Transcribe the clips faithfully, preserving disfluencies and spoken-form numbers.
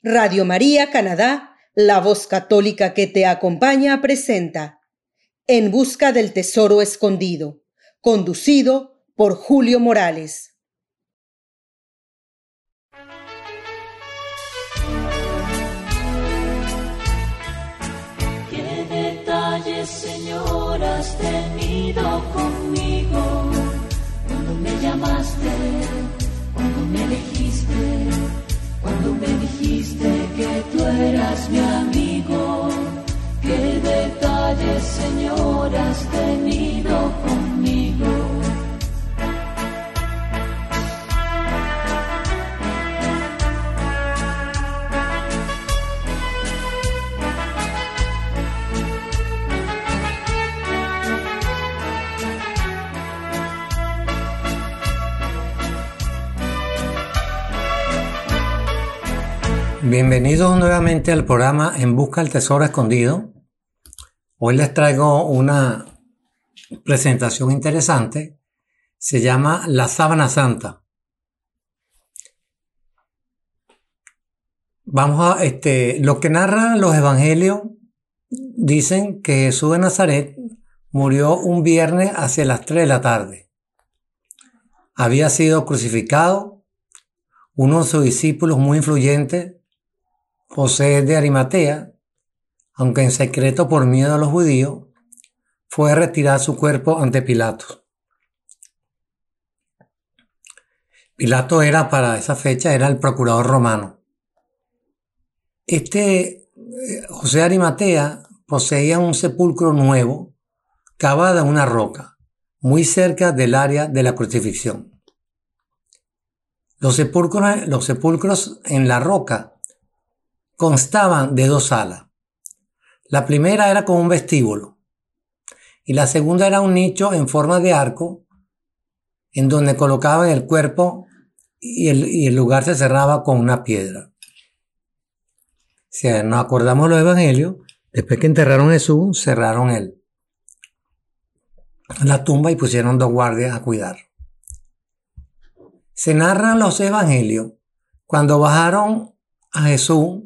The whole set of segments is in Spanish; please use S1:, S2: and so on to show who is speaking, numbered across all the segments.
S1: Radio María Canadá, la voz católica que te acompaña, presenta En busca del tesoro escondido, conducido por Julio Morales.
S2: Qué detalles, Señor, has tenido conmigo, cuando me llamaste, cuando me elegiste, cuando me dijiste que tú eras mi amigo. Qué detalles, Señor, has tenido conmigo.
S3: Bienvenidos nuevamente al programa En Busca del Tesoro Escondido. Hoy les traigo una presentación interesante. Se llama La Sábana Santa. Vamos a, este, lo que narran los evangelios dicen que Jesús de Nazaret murió un viernes hacia las tres de la tarde. Había sido crucificado. Uno de sus discípulos muy influyentes, José de Arimatea, aunque en secreto por miedo a los judíos, fue a retirar su cuerpo ante Pilato. Pilato era, para esa fecha, era el procurador romano. Este José de Arimatea poseía un sepulcro nuevo, cavado en una roca, muy cerca del área de la crucifixión. Los sepulcros, los sepulcros en la roca constaban de dos salas. La primera era como un vestíbulo y la segunda era un nicho en forma de arco en donde colocaban el cuerpo y el, y el lugar se cerraba con una piedra. Si nos acordamos los evangelios, después que enterraron a Jesús, cerraron el, la tumba y pusieron dos guardias a cuidar. Se narran los evangelios cuando bajaron a Jesús.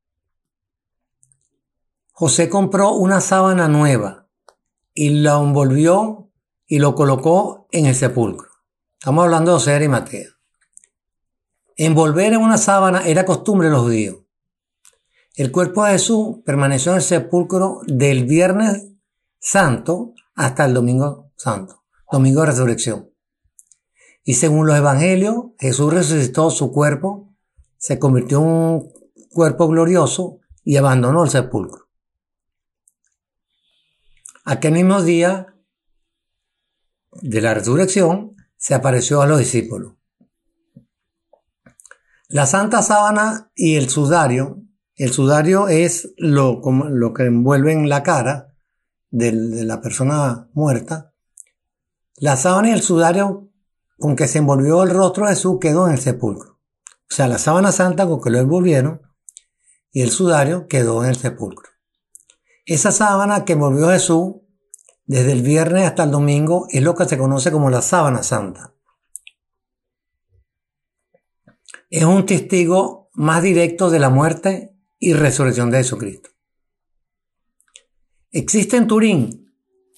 S3: José compró una sábana nueva y la envolvió y lo colocó en el sepulcro. Estamos hablando de José de Arimatea. Envolver en una sábana era costumbre de los judíos. El cuerpo de Jesús permaneció en el sepulcro del Viernes Santo hasta el Domingo Santo, Domingo de Resurrección. Y según los evangelios, Jesús resucitó su cuerpo, se convirtió en un cuerpo glorioso y abandonó el sepulcro. Aquel mismo día de la resurrección se apareció a los discípulos. La santa sábana y el sudario, el sudario es lo, como, lo que envuelve en la cara de, de la persona muerta. La sábana y el sudario con que se envolvió el rostro de Jesús quedó en el sepulcro. O sea, la sábana santa con que lo envolvieron y el sudario quedó en el sepulcro. Esa sábana que envolvió a Jesús desde el viernes hasta el domingo es lo que se conoce como la sábana santa. Es un testigo más directo de la muerte y resurrección de Jesucristo. Existe en Turín,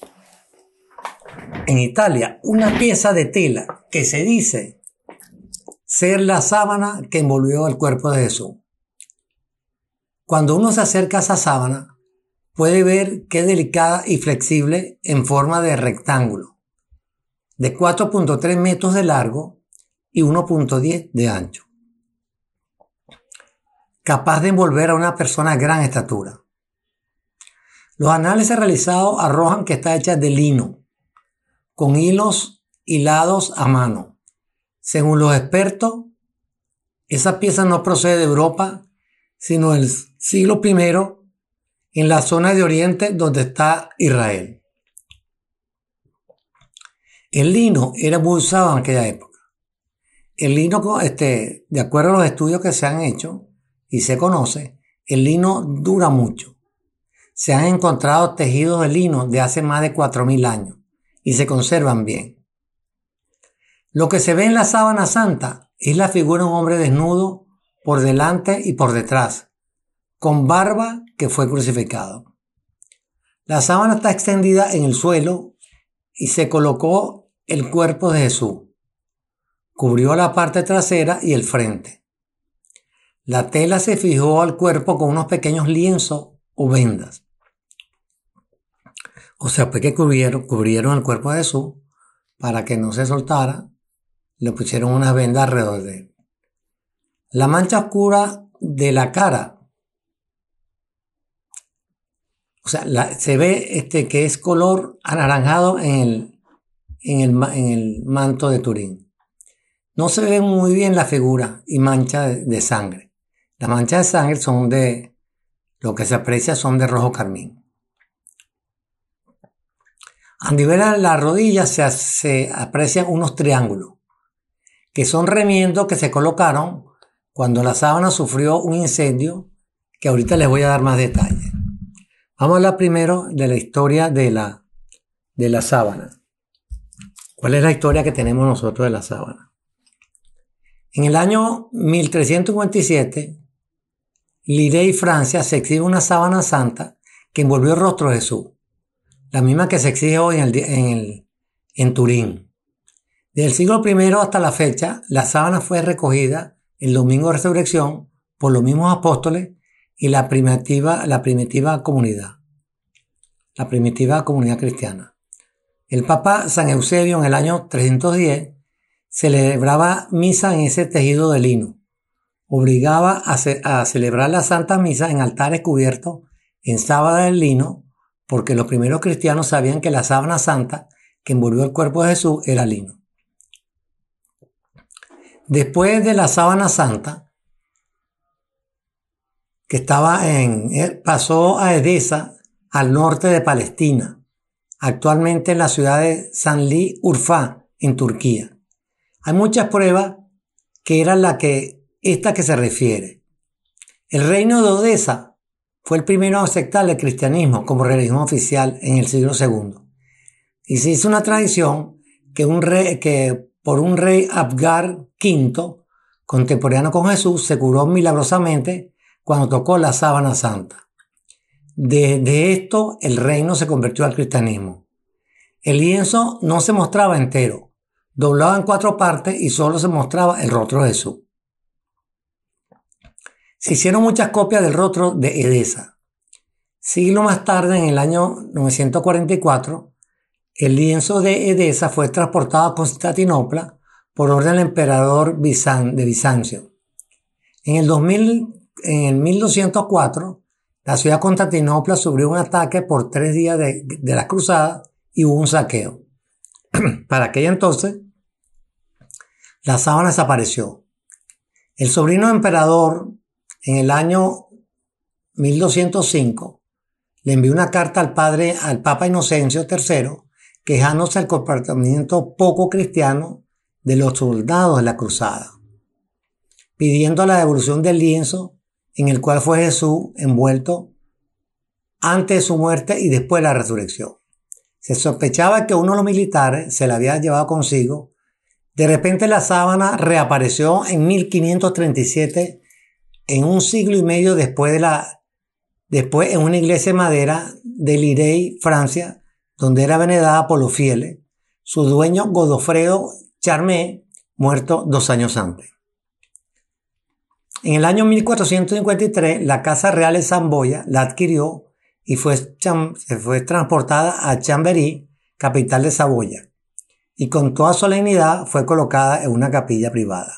S3: en Italia, una pieza de tela que se dice ser la sábana que envolvió el cuerpo de Jesús. Cuando uno se acerca a esa sábana, puede ver que es delicada y flexible en forma de rectángulo, de cuatro punto tres metros de largo y uno punto diez de ancho, capaz de envolver a una persona de gran estatura. Los análisis realizados arrojan que está hecha de lino, con hilos hilados a mano. Según los expertos, esa pieza no procede de Europa, sino del siglo primero, en la zona de Oriente donde está Israel. El lino era muy usado en aquella época. El lino, este, de acuerdo a los estudios que se han hecho y se conoce, el lino dura mucho. Se han encontrado tejidos de lino de hace más de cuatro mil años y se conservan bien. Lo que se ve en la sábana santa es la figura de un hombre desnudo por delante y por detrás, con barba, que fue crucificado. La sábana está extendida en el suelo y se colocó el cuerpo de Jesús. Cubrió la parte trasera y el frente. La tela se fijó al cuerpo con unos pequeños lienzos o vendas. O sea, pues que cubrieron, cubrieron el cuerpo de Jesús para que no se soltara. Le pusieron unas vendas alrededor de él. La mancha oscura de la cara, o sea, la, se ve este, que es color anaranjado en el, en, el, en el manto de Turín. No se ve muy bien la figura y mancha de, de sangre. Las manchas de sangre son de, lo que se aprecia son de rojo carmín. A nivel de la rodilla se, se aprecian unos triángulos, que son remiendos que se colocaron cuando la sábana sufrió un incendio, que ahorita les voy a dar más detalles. Vamos a hablar primero de la historia de la, de la sábana. ¿Cuál es la historia que tenemos nosotros de la sábana? En el año mil trescientos cincuenta y siete, Lirey, Francia, se exhibe una sábana santa que envolvió el rostro de Jesús, la misma que se exige hoy en, el, en, el, en Turín. Desde el siglo primero hasta la fecha, la sábana fue recogida el domingo de resurrección por los mismos apóstoles y la primitiva, la primitiva comunidad, la primitiva comunidad cristiana. El Papa San Eusebio en el año trescientos diez celebraba misa en ese tejido de lino. Obligaba a, ce- a celebrar la Santa Misa en altares cubiertos en sábana de lino, porque los primeros cristianos sabían que la sábana santa que envolvió el cuerpo de Jesús era lino. Después de la sábana santa, que estaba en, pasó a Edesa, al norte de Palestina, actualmente en la ciudad de Sanli Urfa, en Turquía. Hay muchas pruebas que era la que, esta que se refiere. El reino de Odesa fue el primero a aceptar el cristianismo como religión oficial en el siglo segundo. Y se hizo una tradición que, un rey, que por un rey Abgar quinto, contemporáneo con Jesús, se curó milagrosamente cuando tocó la sábana santa. Desde esto, el reino se convirtió al cristianismo. El lienzo no se mostraba entero, doblado en cuatro partes y solo se mostraba el rostro de Jesús. Se hicieron muchas copias del rostro de Edesa. Siglo más tarde, en el año novecientos cuarenta y cuatro, el lienzo de Edesa fue transportado a Constantinopla por orden del emperador Bizan- de Bizancio. En el, dos mil, en el mil doscientos cuatro, la ciudad de Constantinopla sufrió un ataque por tres días de, de las cruzadas y hubo un saqueo. Para aquella entonces, la sábana desapareció. El sobrino del emperador, en el año mil doscientos cinco, le envió una carta al padre, al Papa Inocencio tercero, quejándose del comportamiento poco cristiano de los soldados de la cruzada, pidiendo la devolución del lienzo en el cual fue Jesús envuelto antes de su muerte y después de la resurrección. Se sospechaba que uno de los militares se la había llevado consigo. De repente la sábana reapareció en mil quinientos treinta y siete, en un siglo y medio después de la, después en una iglesia de madera de Lirey, Francia, donde era venerada por los fieles, su dueño Godofredo Charmé, muerto dos años antes. En el año mil cuatrocientos cincuenta y tres, la Casa Real de Saboya la adquirió y fue, se fue transportada a Chambéry, capital de Saboya, y con toda solemnidad fue colocada en una capilla privada.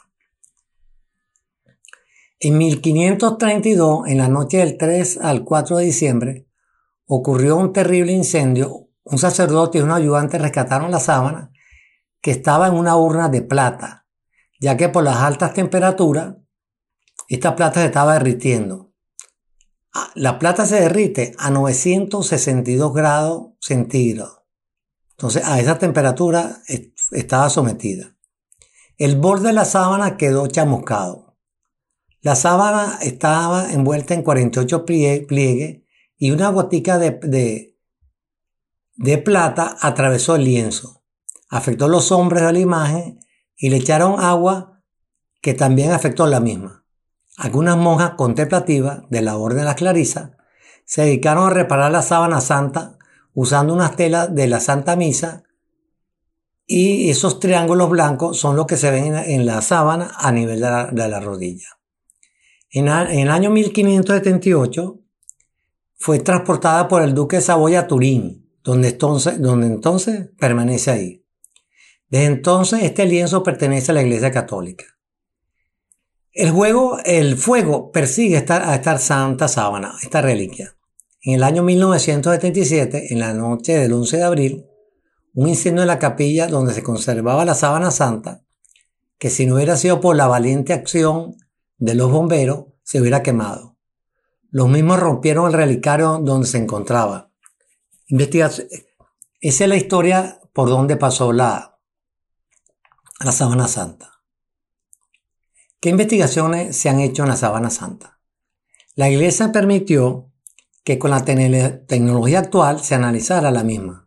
S3: En mil quinientos treinta y dos, en la noche del tres al cuatro de diciembre, ocurrió un terrible incendio. Un sacerdote y un ayudante rescataron la sábana, que estaba en una urna de plata, ya que por las altas temperaturas, esta plata se estaba derritiendo. La plata se derrite a novecientos sesenta y dos grados centígrados. Entonces, a esa temperatura estaba sometida. El borde de la sábana quedó chamuscado. La sábana estaba envuelta en cuarenta y ocho pliegues y una gotica de, de, de plata atravesó el lienzo. Afectó los hombres de la imagen y le echaron agua que también afectó la misma. Algunas monjas contemplativas de la Orden de las Clarisas se dedicaron a reparar la sábana santa usando unas telas de la Santa Misa, y esos triángulos blancos son los que se ven en la sábana a nivel de la, de la rodilla. En, en el año mil quinientos setenta y ocho fue transportada por el duque de Saboya a Turín, donde entonces, donde entonces permanece ahí. Desde entonces este lienzo pertenece a la Iglesia Católica. El, juego, el fuego persigue esta, a esta santa sábana, esta reliquia. En el año mil novecientos setenta y siete, en la noche del once de abril, un incendio en la capilla donde se conservaba la sábana santa, que si no hubiera sido por la valiente acción de los bomberos, se hubiera quemado. Los mismos rompieron el relicario donde se encontraba. Investigación. Esa es la historia por donde pasó la, la sábana santa. ¿Qué investigaciones se han hecho en la sábana santa? La Iglesia permitió que con la te- tecnología actual se analizara la misma.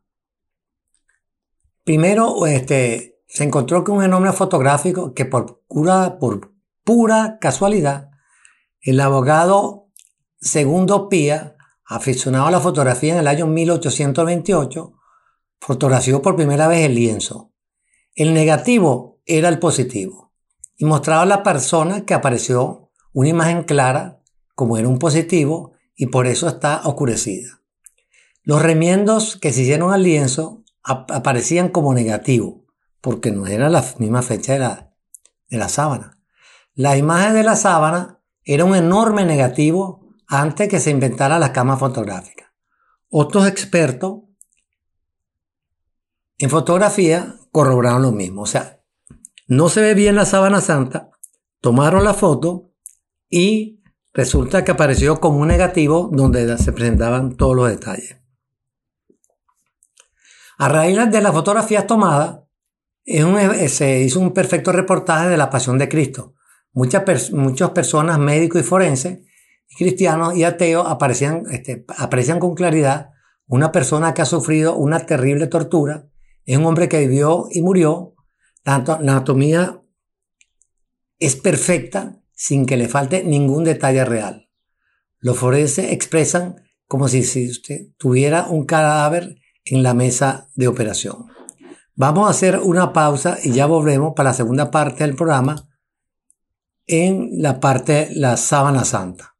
S3: Primero, este, se encontró que un fenómeno fotográfico que por pura, por pura casualidad, el abogado Segundo Pía, aficionado a la fotografía en el año mil ochocientos veintiocho, fotografió por primera vez el lienzo. El negativo era el positivo y mostraba a la persona que apareció una imagen clara como era un positivo y por eso está oscurecida. Los remiendos que se hicieron al lienzo ap- aparecían como negativo porque no era la misma fecha de la, de la sábana. La imagen de la sábana era un enorme negativo antes que se inventara la cámara fotográfica. Otros expertos en fotografía corroboraron lo mismo. O sea, no se ve bien la sábana santa, tomaron la foto y resulta que apareció como un negativo donde se presentaban todos los detalles. A raíz de las fotografías tomadas, es un, se hizo un perfecto reportaje de la Pasión de Cristo. Muchas, pers- muchas personas, médicos y forenses, cristianos y ateos, aparecían, este, aprecian con claridad una persona que ha sufrido una terrible tortura. Es un hombre que vivió y murió. Tanto la anatomía es perfecta sin que le falte ningún detalle real. Los forenses expresan como si, si usted tuviera un cadáver en la mesa de operación. Vamos a hacer una pausa y ya volvemos para la segunda parte del programa, en la parte la sábana santa.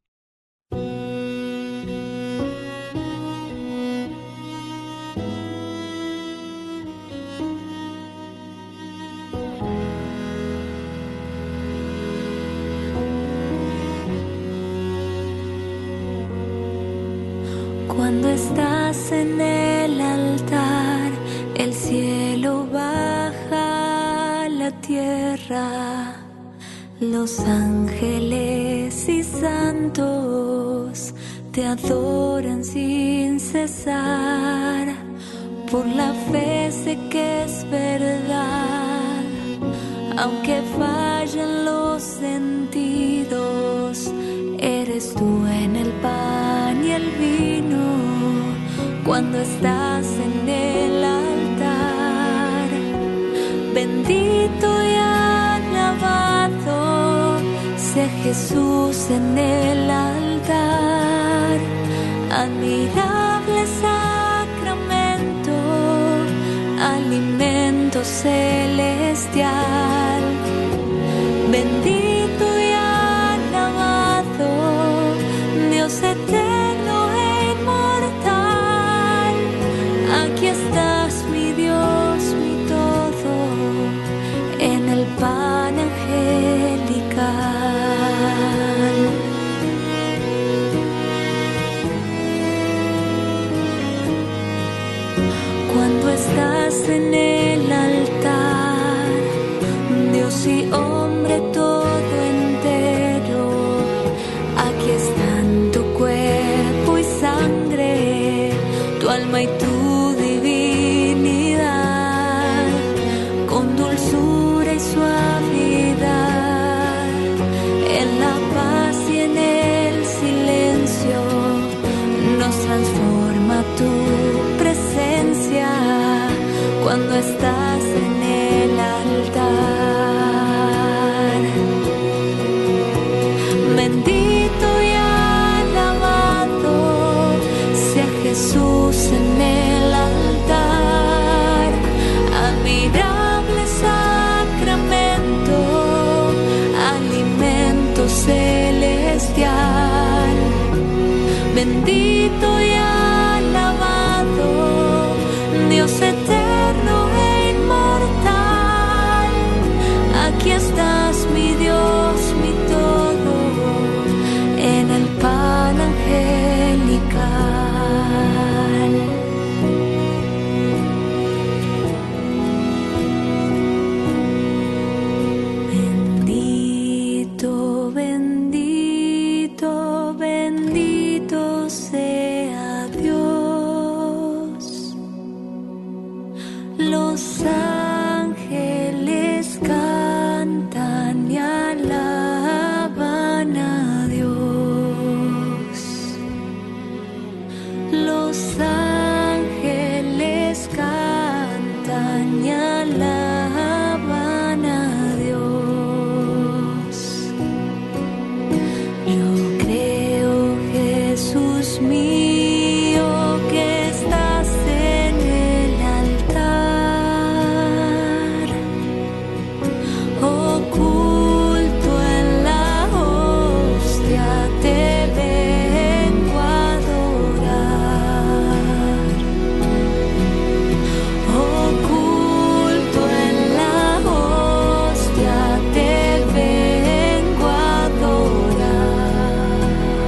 S2: Cuando estás en el altar, el cielo baja a la tierra, los ángeles y santos te adoran sin cesar. Por la fe sé que es verdad, aunque fallen los sentidos, eres tú en el pan y el vino. Cuando estás en el altar, bendito y alabado sea Jesús en el altar. Admirable sacramento, alimento celestial. Bendito y alabado, Dios eterno e inmortal. Aquí estás, mi Dios, mi todo, en el pan angelical. Cuando estás en el altar, bendito y alabado, Dios eterno e inmortal. Aquí estás, mi Dios, mi todo, en el pan angelical. Bendito, bendito, bendito sea Dios. Los ángeles cantan y alaban a Dios. Los ángeles cantan y alaban a Dios. Yo creo, Jesús mío, que estás en el altar, oculto en la hostia, te vengo a adorar. Oculto en la hostia, te vengo a adorar.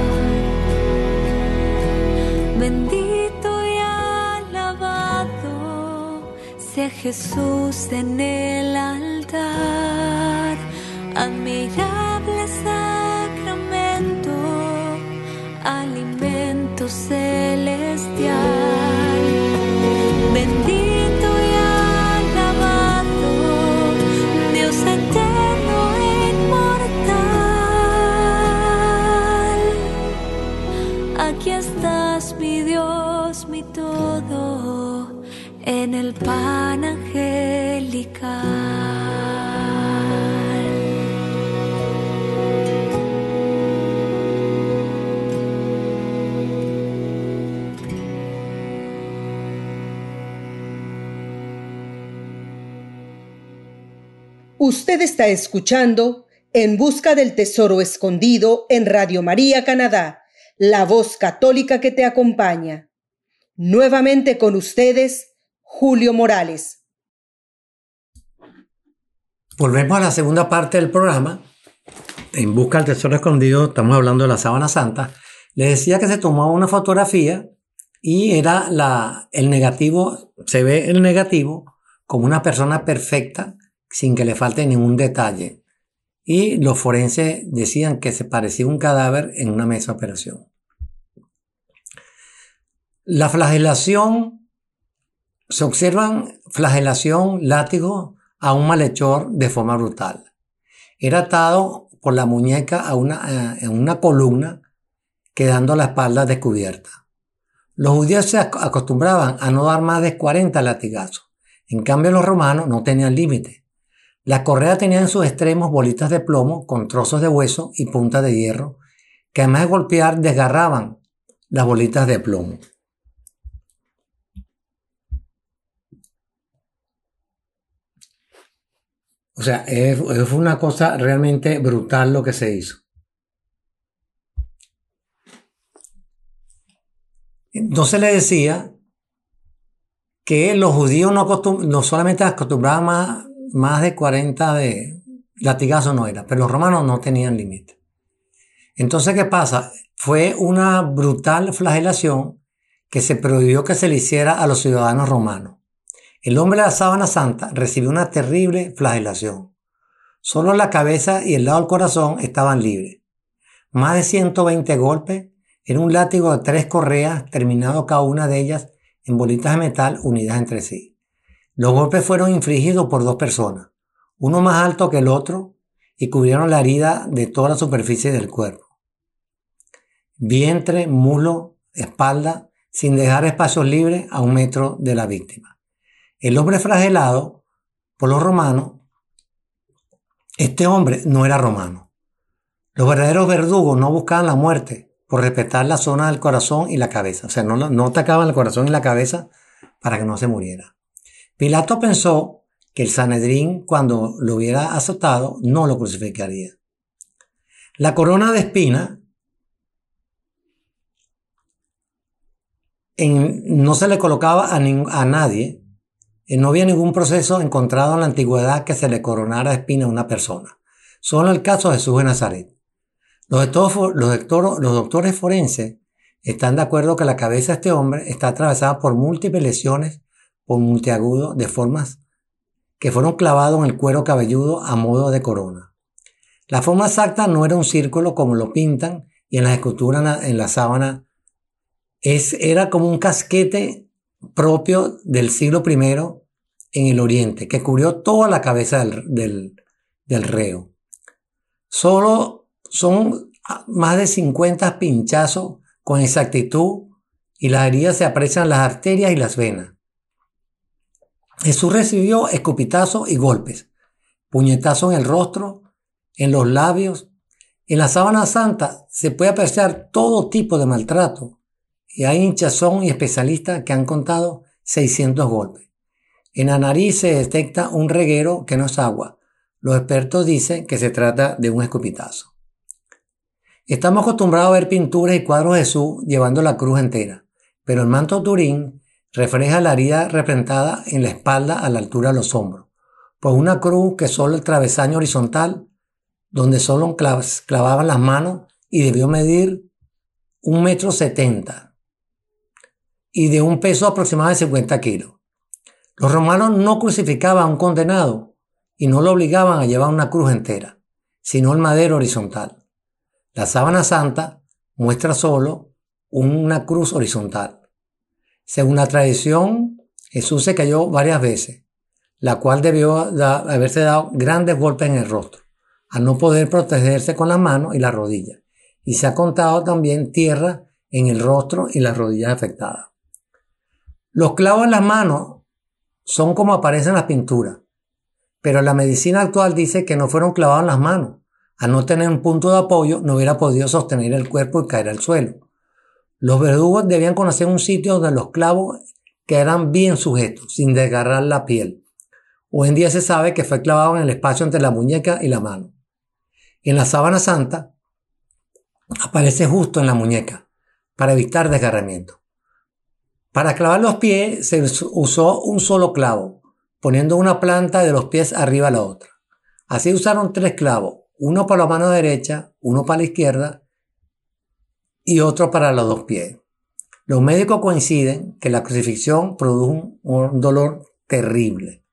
S2: Bendito y alabado sea Jesús en el altar, admirable sacramento, alimento celestial. Bendito y alabado, Dios eterno e inmortal. Aquí estás, mi Dios, mi todo, en el pan angelical.
S1: Usted está escuchando En Busca del Tesoro Escondido en Radio María Canadá, la voz católica que te acompaña. Nuevamente con ustedes, Julio Morales.
S3: Volvemos a la segunda parte del programa. En Busca del Tesoro Escondido, estamos hablando de la Sábana Santa. Les decía que se tomó una fotografía y era la, el negativo, se ve el negativo como una persona perfecta, sin que le falte ningún detalle. Y los forenses decían que se parecía un cadáver en una mesa de operación. La flagelación, se observan flagelación, látigo a un malhechor de forma brutal. Era atado por la muñeca a una, a una columna, quedando la espalda descubierta. Los judíos se acostumbraban a no dar más de cuarenta latigazos. En cambio, los romanos no tenían límite. La correa tenía en sus extremos bolitas de plomo con trozos de hueso y puntas de hierro, que además de golpear desgarraban las bolitas de plomo. O sea, fue una cosa realmente brutal lo que se hizo. Entonces le decía que los judíos no, acostum- no solamente acostumbraban más, más de cuarenta de latigazos, no era, pero los romanos no tenían límite. Entonces, ¿qué pasa? Fue una brutal flagelación que se prohibió que se le hiciera a los ciudadanos romanos. El hombre de la Sábana Santa recibió una terrible flagelación. Solo la cabeza y el lado del corazón estaban libres. Más de ciento veinte golpes. Era un látigo de tres correas, terminado cada una de ellas en bolitas de metal unidas entre sí. Los golpes fueron infligidos por dos personas, uno más alto que el otro, y cubrieron la herida de toda la superficie del cuerpo. Vientre, muslo, espalda, sin dejar espacios libres a un metro de la víctima. El hombre flagelado por los romanos, este hombre no era romano. Los verdaderos verdugos no buscaban la muerte por respetar la zona del corazón y la cabeza. O sea, no, no atacaban el corazón y la cabeza para que no se muriera. Pilato pensó que el Sanedrín, cuando lo hubiera azotado, no lo crucificaría. La corona de espina en, no se le colocaba a, nin, a nadie, eh, no había ningún proceso encontrado en la antigüedad que se le coronara espina a una persona. Solo el caso de Jesús de Nazaret. Los doctores, los, doctores, los doctores forenses están de acuerdo que la cabeza de este hombre está atravesada por múltiples lesiones puntiagudas de formas que fueron clavados en el cuero cabelludo a modo de corona. La forma exacta no era un círculo como lo pintan y en las esculturas en la sábana es, era como un casquete propio del siglo primero en el oriente que cubrió toda la cabeza del, del, del reo. Solo son más de cincuenta pinchazos con exactitud y las heridas se aprecian en las arterias y las venas. Jesús recibió escupitazos y golpes, puñetazos en el rostro, en los labios. En la sábana santa se puede apreciar todo tipo de maltrato y hay hinchazón y especialistas que han contado seiscientos golpes. En la nariz se detecta un reguero que no es agua. Los expertos dicen que se trata de un escupitazo. Estamos acostumbrados a ver pinturas y cuadros de Jesús llevando la cruz entera, pero el manto Turín refleja la herida representada en la espalda a la altura de los hombros, pues una cruz que solo el travesaño horizontal, donde solo clavaban las manos y debió medir un metro setenta y de un peso aproximado de cincuenta kilos. Los romanos no crucificaban a un condenado y no lo obligaban a llevar una cruz entera, sino el madero horizontal. La sábana santa muestra solo una cruz horizontal. Según la tradición, Jesús se cayó varias veces, la cual debió da, haberse dado grandes golpes en el rostro, al no poder protegerse con las manos y las rodillas. Y se ha contado también tierra en el rostro y las rodillas afectadas. Los clavos en las manos son como aparecen en las pinturas, pero la medicina actual dice que no fueron clavados en las manos. Al no tener un punto de apoyo, no hubiera podido sostener el cuerpo y caer al suelo. Los verdugos debían conocer un sitio donde los clavos quedaran bien sujetos, sin desgarrar la piel. Hoy en día se sabe que fue clavado en el espacio entre la muñeca y la mano. En la sábana santa aparece justo en la muñeca, para evitar desgarramiento. Para clavar los pies se usó un solo clavo, poniendo una planta de los pies arriba a la otra. Así usaron tres clavos, uno para la mano derecha, uno para la izquierda y otro para los dos pies. Los médicos coinciden que la crucifixión produjo un dolor terrible.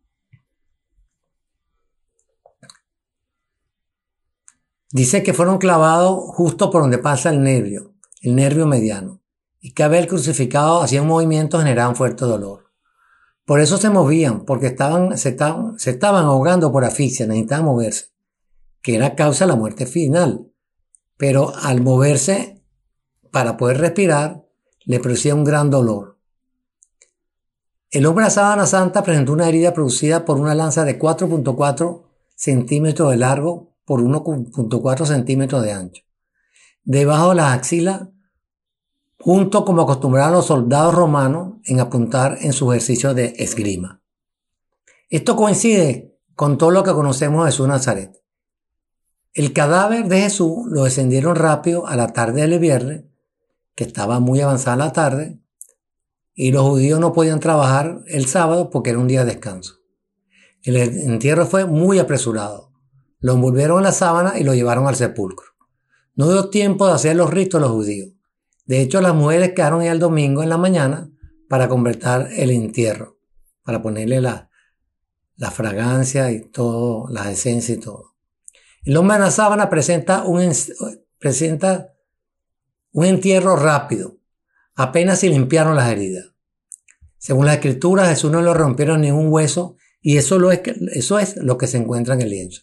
S3: Dice que fueron clavados justo por donde pasa el nervio, el nervio mediano, y que al ver crucificado hacían movimientos que generaban fuerte dolor. Por eso se movían, porque estaban, se, estaban, se estaban ahogando por asfixia, necesitaban moverse, que era causa de la muerte final. Pero al moverse, para poder respirar, le producía un gran dolor. El hombre de la sábana santa presentó una herida producida por una lanza de cuatro punto cuatro centímetros de largo por uno punto cuatro centímetros de ancho. Debajo de las axilas, junto como acostumbraban los soldados romanos en apuntar en su ejercicio de esgrima. Esto coincide con todo lo que conocemos de Jesús de Nazaret. El cadáver de Jesús lo descendieron rápido a la tarde del viernes, que estaba muy avanzada la tarde, y los judíos no podían trabajar el sábado porque era un día de descanso. El entierro fue muy apresurado. Lo envolvieron en la sábana y lo llevaron al sepulcro. No dio tiempo de hacer los ritos de los judíos. De hecho, las mujeres quedaron ahí el domingo en la mañana para completar el entierro, para ponerle la, la fragancia y todo, las esencias y todo. El hombre de la sábana presenta un, presenta un entierro rápido. Apenas se limpiaron las heridas. Según las escrituras, Jesús no le rompieron ningún hueso y eso, lo es, eso es lo que se encuentra en el lienzo.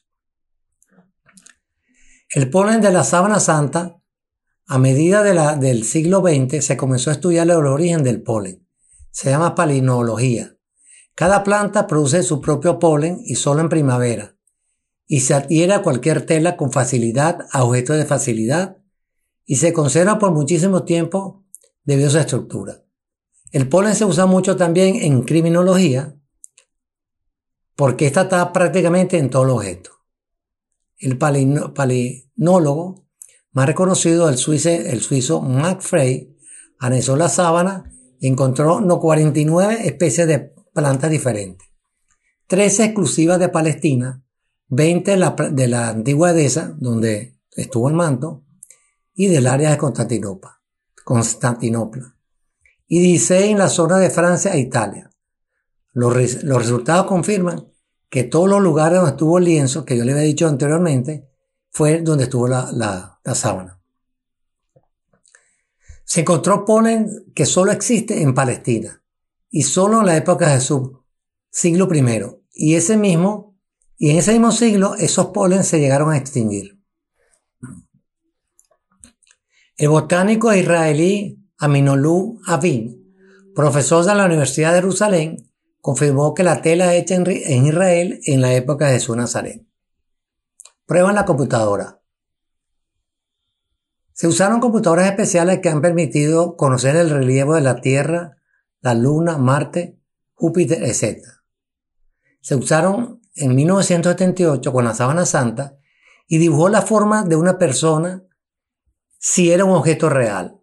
S3: El polen de la sábana santa, a medida de la, del siglo veinte, se comenzó a estudiar el origen del polen. Se llama palinología. Cada planta produce su propio polen y solo en primavera. Y se adhiere a cualquier tela con facilidad, a objetos de facilidad, y se conserva por muchísimo tiempo debido a su estructura. El polen se usa mucho también en criminología, porque esta está prácticamente en todos los objetos. El palinólogo más reconocido, el suizo, el suizo Max Frey, analizó la sábana Encontró no, cuarenta y nueve especies de plantas diferentes, trece exclusivas de Palestina, veinte de la, de la antigua Edesa, donde estuvo el manto, y del área de Constantinopla, Constantinopla, y dieciséis en la zona de Francia e Italia. Los, res, los resultados confirman que todos los lugares donde estuvo el lienzo, que yo le había dicho anteriormente, fue donde estuvo la, la, la sábana. Se encontró polen que solo existe en Palestina y solo en la época de Jesús, siglo primero, y ese mismo, y en ese mismo siglo esos polen se llegaron a extinguir. El botánico israelí Aminolú Avin, profesor de la Universidad de Jerusalén, confirmó que la tela hecha en Israel en la época de Jesús Nazaret. Prueba en la computadora. Se usaron computadoras especiales que han permitido conocer el relieve de la Tierra, la Luna, Marte, Júpiter, etcétera. Se usaron en mil novecientos setenta y ocho con la sábana santa y dibujó la forma de una persona si era un objeto real.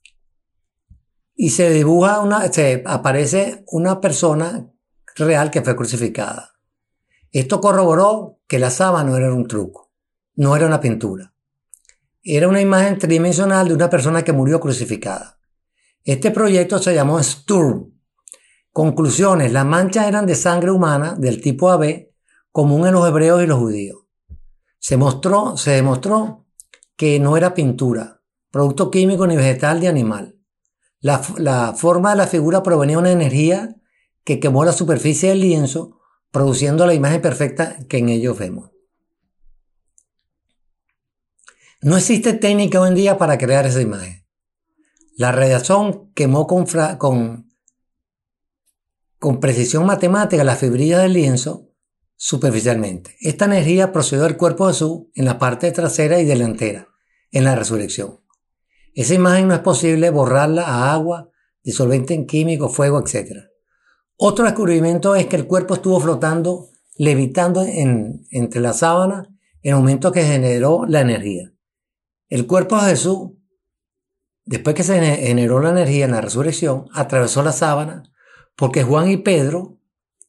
S3: Y se dibuja una, se aparece una persona real que fue crucificada. Esto corroboró que la sábana no era un truco, no era una pintura. Era una imagen tridimensional de una persona que murió crucificada. Este proyecto se llamó Sturm. Conclusiones: las manchas eran de sangre humana del tipo A B, común en los hebreos y los judíos. Se mostró, se demostró que no era pintura, producto químico ni vegetal ni animal. La, la forma de la figura provenía de una energía que quemó la superficie del lienzo, produciendo la imagen perfecta que en ellos vemos. No existe técnica hoy en día para crear esa imagen. La radiación quemó con, fra, con, con precisión matemática las fibrillas del lienzo superficialmente. Esta energía procedió del cuerpo de Jesús en la parte trasera y delantera, en la resurrección. Esa imagen no es posible borrarla a agua, disolvente en químico, fuego, etcétera. Otro descubrimiento es que el cuerpo estuvo flotando, levitando en, entre la sábana en el momento que generó la energía. El cuerpo de Jesús, después que se generó la energía en la resurrección, atravesó la sábana porque Juan y Pedro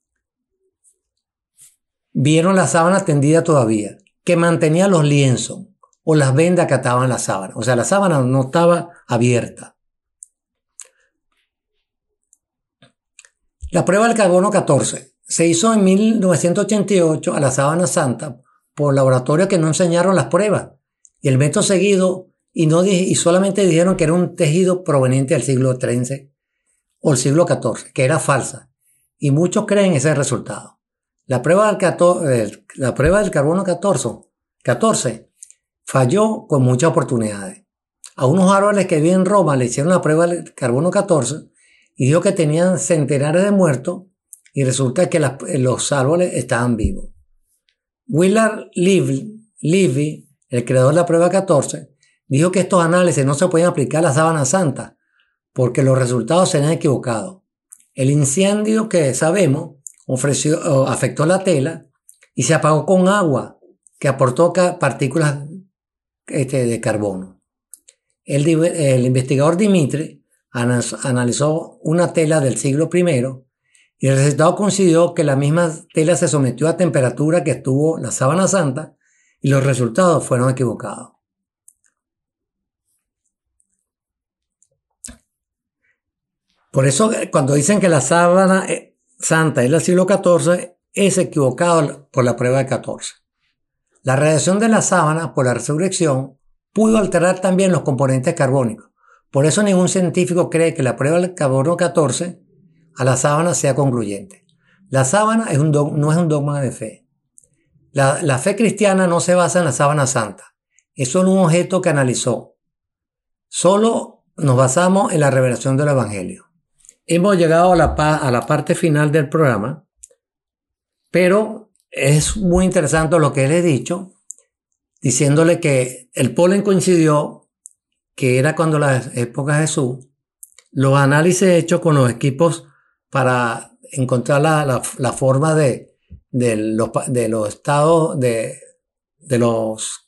S3: vieron la sábana tendida todavía, que mantenía los lienzos o las vendas que ataban la sábana. O sea, la sábana no estaba abierta. La prueba del carbono catorce se hizo en mil novecientos ochenta y ocho a la sábana santa por laboratorios que no enseñaron las pruebas y el método seguido y, no, y solamente dijeron que era un tejido proveniente del siglo trece o el siglo catorce, que era falsa, y muchos creen ese resultado. La prueba del, catorce, la prueba del carbono catorce, catorce falló con muchas oportunidades. A unos árboles que viven en Roma le hicieron la prueba del carbono catorce y dijo que tenían centenares de muertos y resulta que las, los árboles estaban vivos. Willard Levy, el creador de la prueba catorce, dijo que estos análisis no se podían aplicar a la sábana santa porque los resultados se habían equivocado. El incendio que sabemos ofreció, afectó la tela y se apagó con agua que aportó partículas este, de carbono. El, el investigador Dimitri analizó una tela del siglo primero y el resultado coincidió que la misma tela se sometió a temperatura que estuvo la sábana santa y los resultados fueron equivocados. Por eso cuando dicen que la sábana santa es del siglo catorce, es equivocado por la prueba de catorce. La radiación de la sábana por la resurrección pudo alterar también los componentes carbónicos. Por eso ningún científico cree que la prueba del carbono catorce a la sábana sea concluyente. La sábana es un do- no es un dogma de fe. La, la fe cristiana no se basa en la sábana santa. Es solo un objeto que analizó. Solo nos basamos en la revelación del Evangelio. Hemos llegado a la, a la parte final del programa, pero es muy interesante lo que les he dicho, diciéndole que el polen coincidió, que era cuando la época de Jesús, los análisis hechos con los equipos para encontrar la, la, la forma de, de, los, de los estados de, de, los,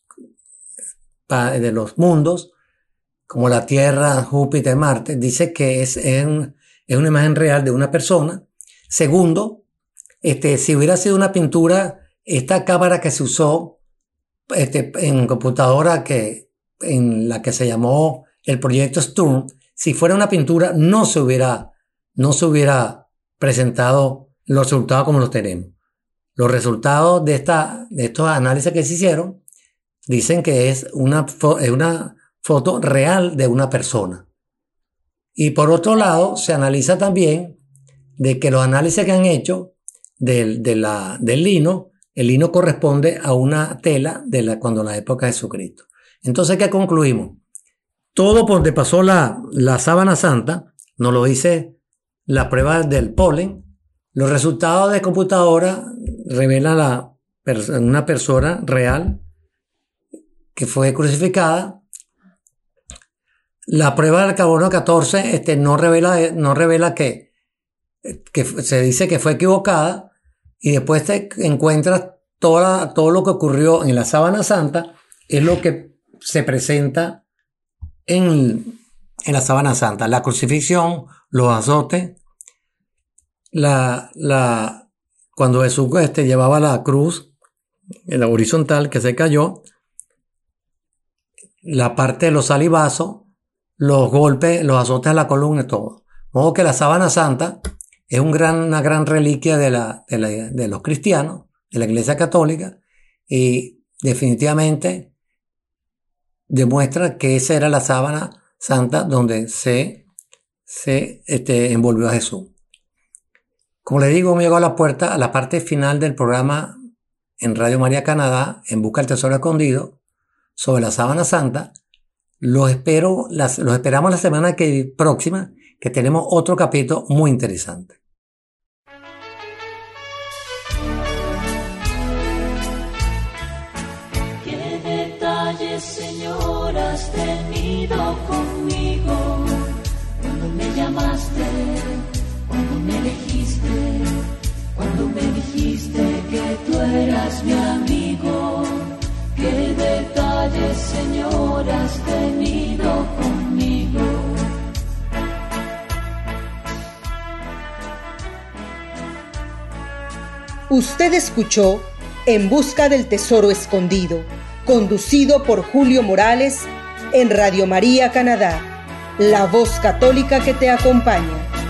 S3: de los mundos, como la Tierra, Júpiter, Marte, dice que es, es, es una imagen real de una persona. Segundo, este, si hubiera sido una pintura, esta cámara que se usó este, en computadora, que, en la que se llamó el proyecto Sturm, si fuera una pintura, no se hubiera, no se hubiera presentado los resultados como los tenemos. Los resultados de, esta, de estos análisis que se hicieron dicen que es una, es una foto real de una persona. Y por otro lado, se analiza también de que los análisis que han hecho del, de la, del lino, el lino corresponde a una tela de la, cuando la época de Jesucristo. Entonces, ¿qué concluimos? Todo por donde pasó la, la sábana santa, nos lo dice la prueba del polen. Los resultados de computadora revelan la, una persona real que fue crucificada. La prueba del carbono catorce este, no revela, no revela que, que se dice que fue equivocada, y después te encuentras toda, todo lo que ocurrió en la sábana santa, es lo que se presenta en, en la sábana santa. La crucifixión, los azotes, la, la, cuando Jesús este, llevaba la cruz, en la horizontal que se cayó, la parte de los salivazos, los golpes, los azotes a la columna y todo. De modo que la sábana santa es un gran, una gran reliquia de, la, de, la, de los cristianos, de la Iglesia Católica, y definitivamente demuestra que esa era la sábana santa donde se, se este, envolvió a Jesús. Como les digo, hemos llegado a la puerta, a la parte final del programa en Radio María Canadá, En Busca del Tesoro Escondido, sobre la sábana santa. Los espero, las, los esperamos la semana que, próxima, que tenemos otro capítulo muy interesante.
S2: ¿Qué detalles, Señor, has tenido conmigo? Cuando me llamaste, cuando me elegiste, cuando me dijiste que tú eras mi amigo. ¿Qué detalles, Señor, has tenido conmigo?
S1: Usted escuchó En Busca del Tesoro Escondido, conducido por Julio Morales en Radio María Canadá, la voz católica que te acompaña.